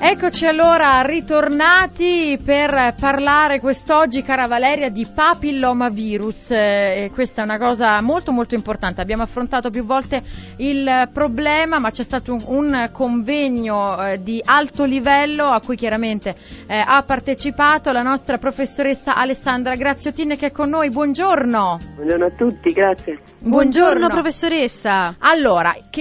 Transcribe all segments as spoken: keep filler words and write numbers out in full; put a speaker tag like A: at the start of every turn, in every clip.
A: Eccoci allora ritornati per parlare quest'oggi, cara Valeria, di papillomavirus. Eh, questa è una cosa molto molto importante. Abbiamo affrontato più volte il problema, ma c'è stato un, un convegno eh, di alto livello a cui chiaramente eh, ha partecipato la nostra professoressa Alessandra Graziotin, che è con noi. Buongiorno.
B: Buongiorno a tutti, grazie.
A: Buongiorno,
C: Buongiorno professoressa.
A: Allora, che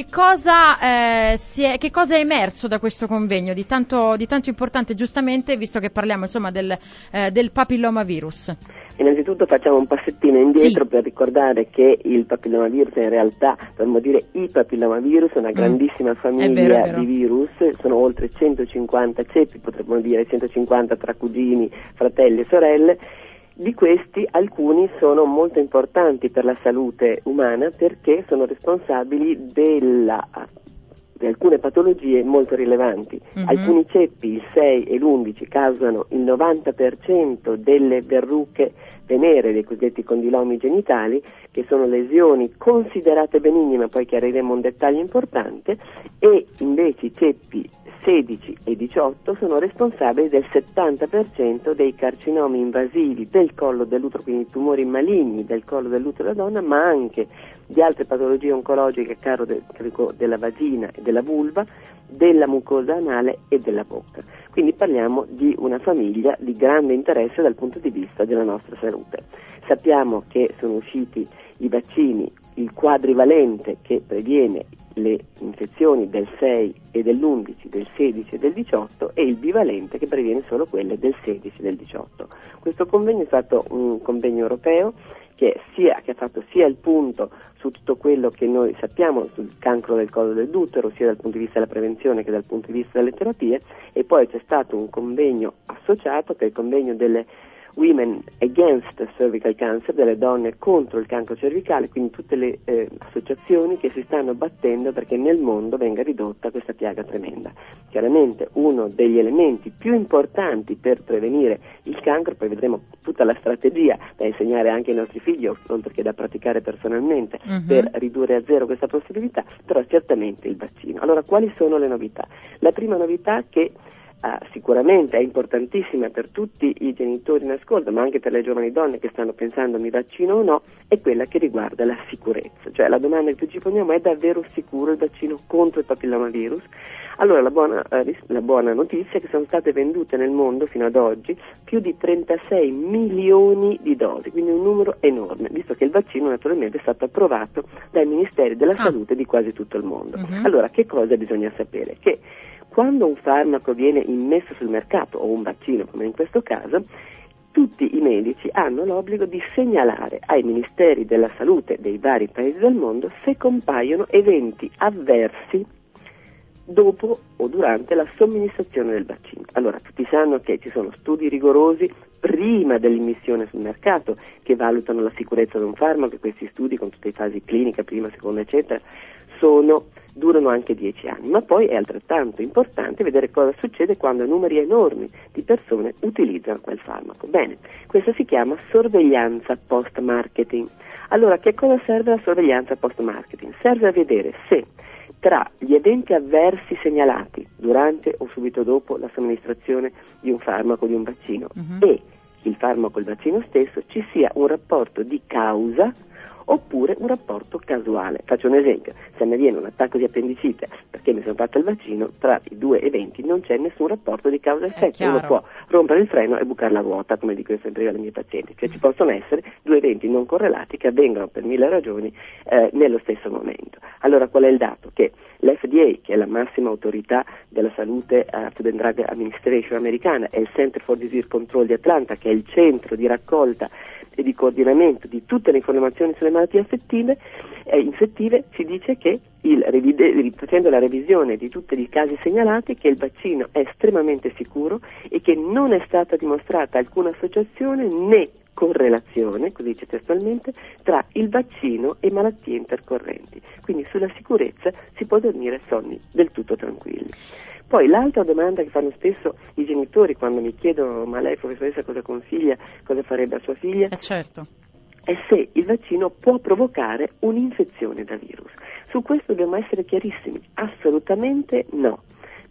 A: cosa, eh, si è, che cosa è emerso da questo convegno di tanto di tanto importante, giustamente, visto che parliamo insomma del, eh, del papillomavirus?
B: Innanzitutto facciamo un passettino indietro
A: sì.
B: per ricordare che il papillomavirus in realtà, dovremmo dire i papillomavirus, è una grandissima mm. famiglia è vero, è vero. di virus, sono oltre centocinquanta ceppi, potremmo dire centocinquanta tra cugini, fratelli e sorelle. Di questi alcuni sono molto importanti per la salute umana perché sono responsabili della di alcune patologie molto rilevanti. Mm-hmm. Alcuni ceppi, il sei e l'undici, causano il novanta per cento delle verruche venere, dei cosiddetti condilomi genitali, che sono lesioni considerate benigne, ma poi chiariremo un dettaglio importante, e invece i ceppi sedici e diciotto sono responsabili del settanta per cento dei carcinomi invasivi del collo dell'utero, quindi tumori maligni del collo dell'utero della donna, ma anche di altre patologie oncologiche a carico de, della vagina e della vulva, della mucosa anale e della bocca. Quindi parliamo di una famiglia di grande interesse dal punto di vista della nostra salute. Sappiamo che sono usciti i vaccini, il quadrivalente che previene le infezioni del sei e dell'undici, del sedici e del diciotto, e il bivalente che previene solo quelle del sedici e del diciotto. Questo convegno è stato un convegno europeo che, sia, che ha fatto sia il punto su tutto quello che noi sappiamo sul cancro del collo dell'utero, sia dal punto di vista della prevenzione che dal punto di vista delle terapie, e poi c'è stato un convegno associato, che è il convegno delle Women Against Cervical Cancer, delle donne contro il cancro cervicale, quindi tutte le eh, associazioni che si stanno battendo perché nel mondo venga ridotta questa piaga tremenda. Chiaramente uno degli elementi più importanti per prevenire il cancro, poi vedremo tutta la strategia da insegnare anche ai nostri figli, oltre che da praticare personalmente, uh-huh. per ridurre a zero questa possibilità, però certamente il vaccino. Allora, quali sono le novità? La prima novità che Ah, sicuramente è importantissima per tutti i genitori in ascolto, ma anche per le giovani donne che stanno pensando mi vaccino o no, è quella che riguarda la sicurezza. Cioè la domanda che più ci poniamo è: davvero sicuro il vaccino contro il papillomavirus? Allora la buona, eh, la buona notizia è che sono state vendute nel mondo fino ad oggi più di trentasei milioni di dosi, quindi un numero enorme, visto che il vaccino naturalmente è stato approvato dai ministeri della ah. salute di quasi tutto il mondo. Uh-huh. Allora che cosa bisogna sapere? Che quando un farmaco viene immesso sul mercato, o un vaccino come in questo caso, tutti i medici hanno l'obbligo di segnalare ai ministeri della salute dei vari paesi del mondo se compaiono eventi avversi dopo o durante la somministrazione del vaccino. Allora, tutti sanno che ci sono studi rigorosi prima dell'immissione sul mercato che valutano la sicurezza di un farmaco, e questi studi con tutte le fasi clinica, prima, seconda, eccetera, sono durano anche dieci anni, ma poi è altrettanto importante vedere cosa succede quando numeri enormi di persone utilizzano quel farmaco. Bene, questa si chiama sorveglianza post-marketing. Allora, che cosa serve la sorveglianza post-marketing? Serve a vedere se tra gli eventi avversi segnalati durante o subito dopo la somministrazione di un farmaco, di un vaccino, uh-huh. e il farmaco, il vaccino stesso, ci sia un rapporto di causa oppure un rapporto casuale. Faccio un esempio: se mi viene un attacco di appendicite perché mi sono fatto il vaccino, tra i due eventi non c'è nessun rapporto di causa-effetto. Uno può rompere il freno e bucare la ruota, come dico io sempre io alle mie pazienti, cioè ci possono essere due eventi non correlati che avvengono per mille ragioni eh, nello stesso momento. Allora qual è il dato? Che l'F D A, che è la massima autorità della salute, uh, Food and Drug Administration americana, e il Center for Disease Control di Atlanta, che è il centro di raccolta e di coordinamento di tutte le informazioni sulle malattie infettive, eh, infettive si dice che, il, rivide, facendo la revisione di tutti i casi segnalati, che il vaccino è estremamente sicuro e che non è stata dimostrata alcuna associazione né correlazione, così dice testualmente, tra il vaccino e malattie intercorrenti. Quindi sulla sicurezza si può dormire sonni del tutto tranquilli. Poi l'altra domanda che fanno spesso i genitori quando mi chiedono: ma lei, professoressa, cosa consiglia, cosa farebbe a sua figlia?
A: Eh certo.
B: È se il vaccino può provocare un'infezione da virus. Su questo dobbiamo essere chiarissimi: assolutamente no.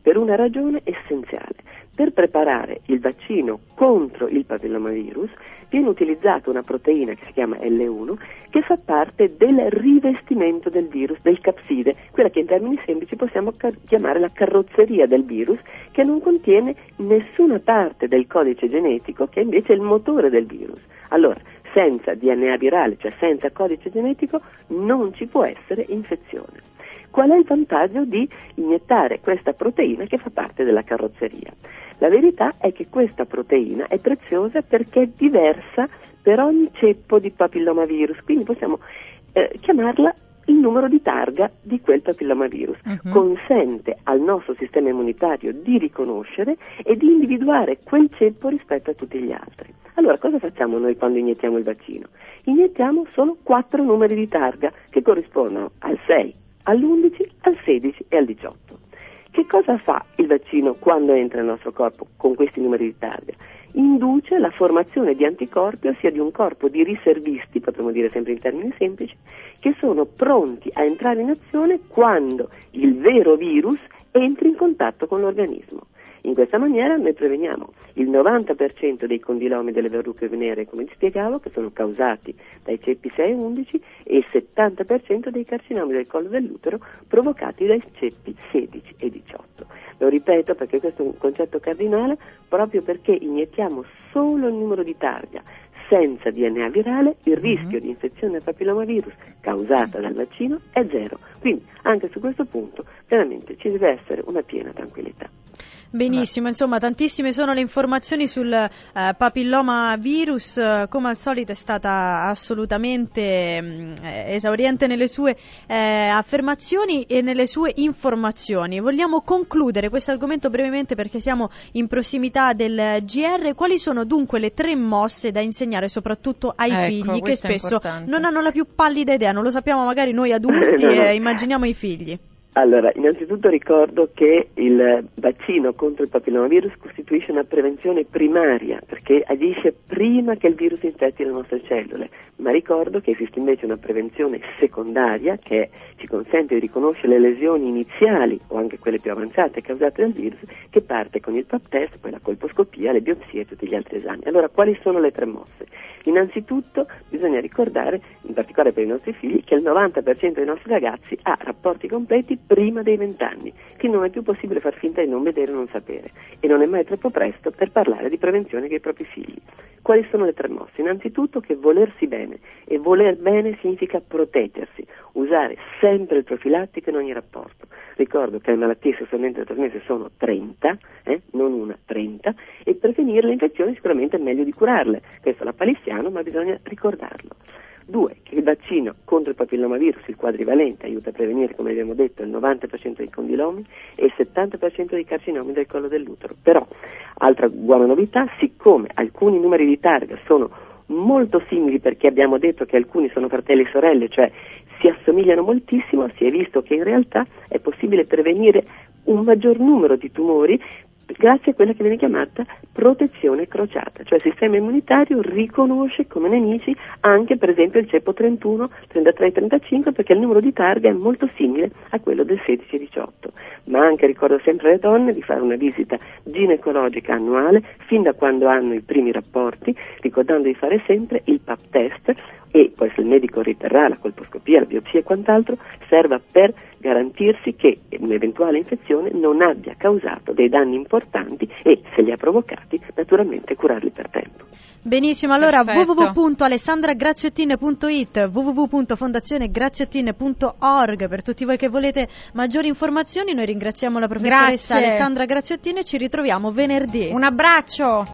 B: per una ragione essenziale. Per preparare il vaccino contro il papillomavirus viene utilizzata una proteina che si chiama L uno, che fa parte del rivestimento del virus, del capside, quella che in termini semplici possiamo car- chiamare la carrozzeria del virus, che non contiene nessuna parte del codice genetico, che invece è il motore del virus. Allora, senza D N A virale, cioè senza codice genetico, non ci può essere infezione. Qual è il vantaggio di iniettare questa proteina che fa parte della carrozzeria? La verità è che questa proteina è preziosa perché è diversa per ogni ceppo di papillomavirus, quindi possiamo eh, chiamarla il numero di targa di quel papillomavirus. Uh-huh. Consente al nostro sistema immunitario di riconoscere e di individuare quel ceppo rispetto a tutti gli altri. Allora, cosa facciamo noi quando iniettiamo il vaccino? Iniettiamo solo quattro numeri di targa che corrispondono al sei, all'undici, al sedici e al diciotto. Che cosa fa il vaccino quando entra nel nostro corpo con questi numeri di targa? Induce la formazione di anticorpi, ossia di un corpo di riservisti, potremmo dire sempre in termini semplici, che sono pronti a entrare in azione quando il vero virus entri in contatto con l'organismo. In questa maniera noi preveniamo il novanta per cento dei condilomi delle verruche venere, come vi spiegavo, che sono causati dai ceppi sei e undici, e il settanta per cento dei carcinomi del collo dell'utero provocati dai ceppi sedici e diciotto. Lo ripeto perché questo è un concetto cardinale, proprio perché iniettiamo solo il numero di targa senza D N A virale, il rischio mm-hmm. di infezione da papillomavirus causata dal vaccino è zero. Quindi anche su questo punto veramente ci deve essere una piena tranquillità.
C: Benissimo, insomma tantissime sono le informazioni sul eh, papilloma virus, eh, come al solito è stata assolutamente mh, esauriente nelle sue eh, affermazioni e nelle sue informazioni. Vogliamo concludere questo argomento brevemente perché siamo in prossimità del G R. Quali sono dunque le tre mosse da insegnare soprattutto ai
A: ecco,
C: figli che spesso
A: importante.
C: non hanno la più pallida idea, non lo sappiamo magari noi adulti
B: no, no.
C: e immaginiamo i figli?
B: Allora, innanzitutto ricordo che il vaccino contro il papillomavirus costituisce una prevenzione primaria, perché agisce prima che il virus infetti le nostre cellule, ma ricordo che esiste invece una prevenzione secondaria che ci consente di riconoscere le lesioni iniziali o anche quelle più avanzate causate dal virus, che parte con il pap test, poi la colposcopia, le biopsie e tutti gli altri esami. Allora, quali sono le tre mosse? Innanzitutto bisogna ricordare, in particolare per i nostri figli, che il novanta per cento dei nostri ragazzi ha rapporti completi prima dei vent'anni, quindi non è più possibile far finta di non vedere o non sapere, e non è mai troppo presto per parlare di prevenzione dei propri figli. Quali sono le tre mosse? Innanzitutto che volersi bene, e voler bene significa proteggersi, usare sempre il profilattico in ogni rapporto. Ricordo che le malattie sessualmente trasmesse sono trenta, eh, non una, trenta, e per prevenire le infezioni sicuramente è meglio di curarle, questo è lapalissiano ma bisogna ricordarlo. Due, che il vaccino contro il papillomavirus, il quadrivalente, aiuta a prevenire, come abbiamo detto, il novanta per cento dei condilomi e il settanta per cento dei carcinomi del collo dell'utero. Però, altra buona novità, siccome alcuni numeri di targa sono molto simili, perché abbiamo detto che alcuni sono fratelli e sorelle, cioè si assomigliano moltissimo, si è visto che in realtà è possibile prevenire un maggior numero di tumori grazie a quella che viene chiamata protezione crociata, cioè il sistema immunitario riconosce come nemici anche per esempio il ceppo trentuno, trentatré e trentacinque, perché il numero di targa è molto simile a quello del sedici e diciotto. Ma anche ricordo sempre alle donne di fare una visita ginecologica annuale fin da quando hanno i primi rapporti, ricordando di fare sempre il pap test, e poi se il medico riterrà la colposcopia, la biopsia e quant'altro, serva per garantirsi che un'eventuale infezione non abbia causato dei danni importanti e, se li ha provocati, naturalmente curarli per tempo.
C: Benissimo, allora
A: Perfetto.
C: w w w punto alessandra graziotin punto i t, w w w punto fondazione graziotin punto org per tutti voi che volete maggiori informazioni. Noi ringraziamo la professoressa
A: Grazie.
C: Alessandra Graziotin e ci ritroviamo venerdì.
A: Un abbraccio!